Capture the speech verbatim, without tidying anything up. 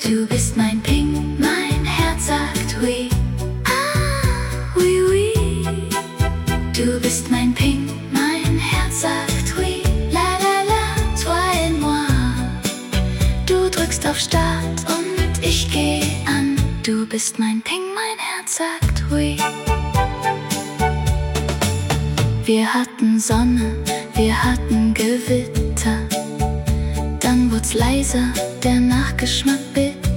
Du bist mein Ping, mein Herz sagt oui. Ah, oui, oui. Du bist mein Ping, mein Herz sagt oui. La la la, toi et moi. Du drückst auf Start und ich geh an. Du bist mein Ping, mein Herz sagt oui. Wir hatten Sonne, wir hatten Gewitter. Dann wurd's leiser, der Nachgeschmack bitter.